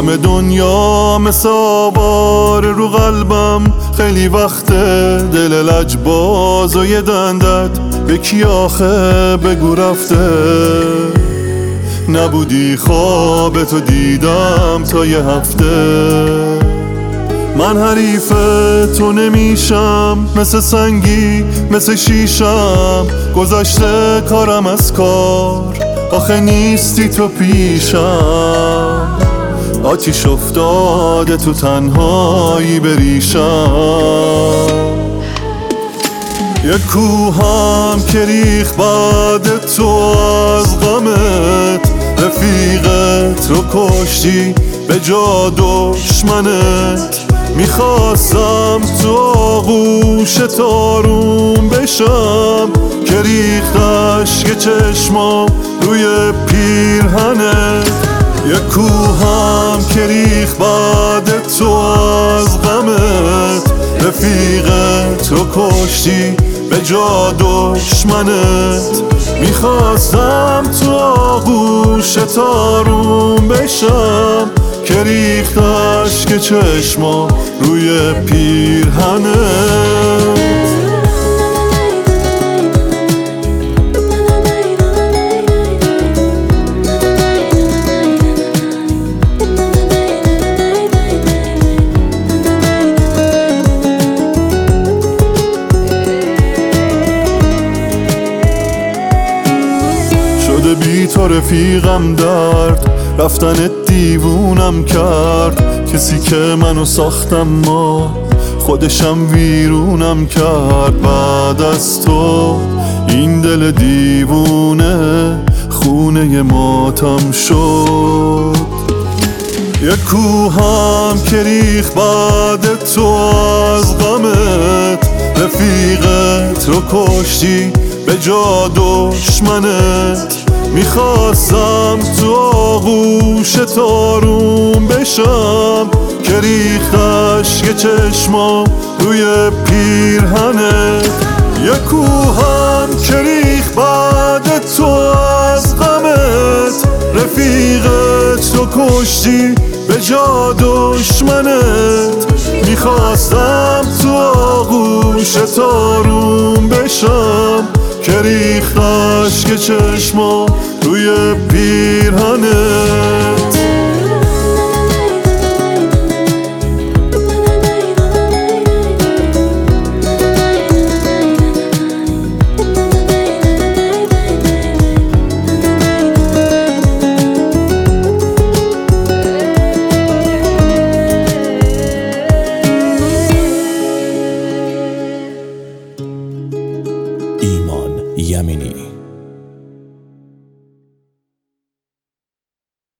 تموم دنیا مثل آوار رو قلبم، خیلی وقته دل لجباز و یه دندت به کی آخه بگو رفته. نبودی خواب تو دیدم تا یه هفته. من حریف تو نمیشم، مثل سنگی مثل شیشم، گذشته کارم از کار، آخه نیستی تو پیشم. آتیش افتاده تو تنهایی بریشم. یک کوهم که ریخ بعد تو از غمت، رفیقت رو کشتی به جا دشمنت. میخواستم تو آغوش آروم بشم، که ریختش که چشمام روی پیرهنت. یک کوهم که ریخ بعد تو از غمت، رفیقت رو کشتی به جا دشمنت. میخواستم تو آغوش آروم بشم، که ریختش که چشما روی پیرهنت. شده بی تو رفیقم درد، رفتنت دیوونم کرد. کسی که منو ساختم ما خودشم ویرونم کرد. بعد از تو این دل دیوونه خونه ماتم شد. یک کوهم که ریخ بعد تو از غمت، رفیقت رو کشتی به جا دشمنت. میخواستم تو آغوش آروم بشم، که ریختش که چشمام روی پیرهنت. یک کوهم که ریخ بعد تو از غمت، رفیقت رو کشتی به جا دشمنت. میخواستم تو آغوش آروم بشم، که ریختش که چشما روی پیرهنت. ایمان یمینی.